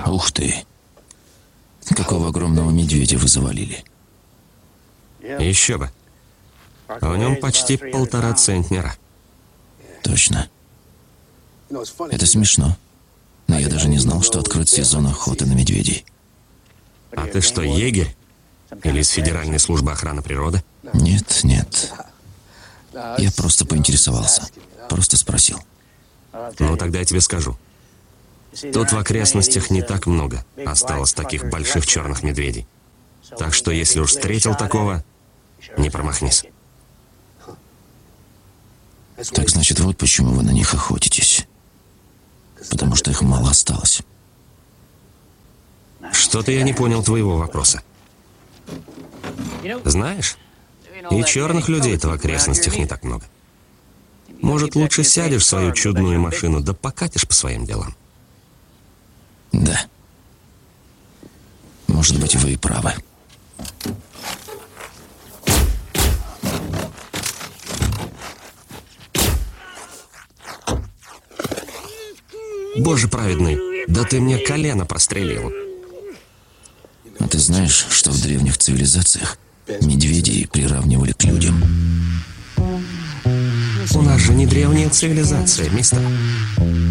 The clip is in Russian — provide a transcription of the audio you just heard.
Ух ты. Какого огромного медведя вы завалили? Еще бы. В нем почти 1,5 центнера. Точно. Это смешно. Но я даже не знал, что открыт сезон охоты на медведей. А ты что, егерь? Или из Федеральной службы охраны природы? Нет, нет. Я просто поинтересовался. Просто спросил. Ну, тогда я тебе скажу. Тут в окрестностях не так много осталось таких больших черных медведей. Так что, если уж встретил такого, не промахнись. Так значит, вот почему вы на них охотитесь. Потому что их мало осталось. Что-то я не понял твоего вопроса. Знаешь, и черных людей-то в окрестностях не так много. Может, лучше сядешь в свою чудную машину, да покатишь по своим делам. Да. Может быть, вы и правы. Боже праведный, да ты мне колено прострелил. А ты знаешь, что в древних цивилизациях медведей приравнивали к людям? У нас же не древняя цивилизация, мистер.